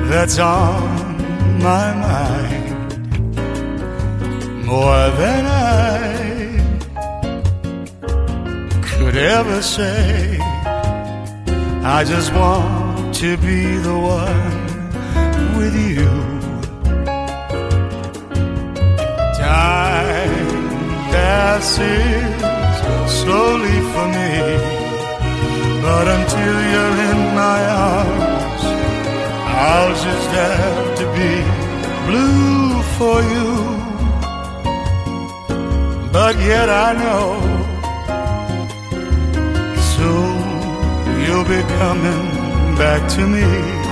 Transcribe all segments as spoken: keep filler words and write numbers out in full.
that's on my mind. More than I could ever say. I just want to be the one with you. Time passes slowly for me, but until you're in my arms, I'll just have to be blue for you. But yet I know soon you'll be coming back to me.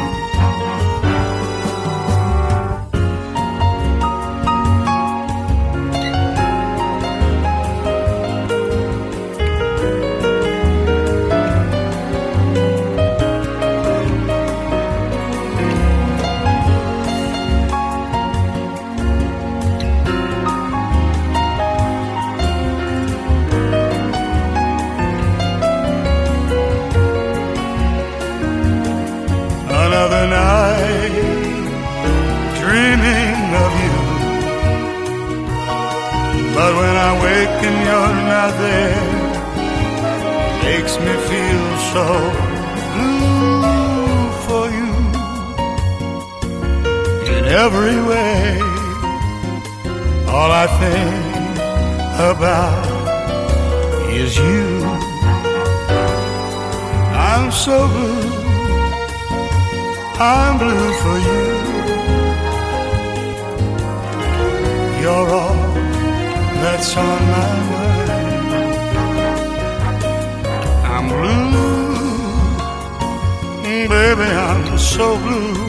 Another night dreaming of you, but when I wake and you're not there, makes me feel so blue for you. In every way, all I think about is you. I'm so blue, I'm blue for you. You're all that's on my mind. I'm blue, baby, I'm so blue.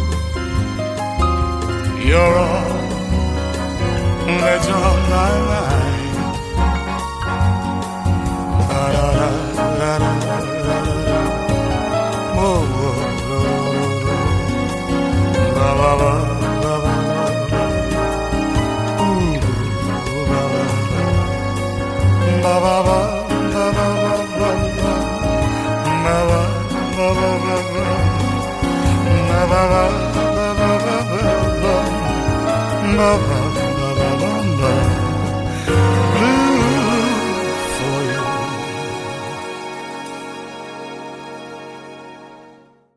You're all that's on my mind. Da, da, da, da, da, da, da. Whoa, whoa. Ba ba ba ba ba ba. Ooh, ba ba ba ba ba ba ba ba ba. Ba ba ba ba ba ba. Ba ba ba ba ba ba ba. Ba ba.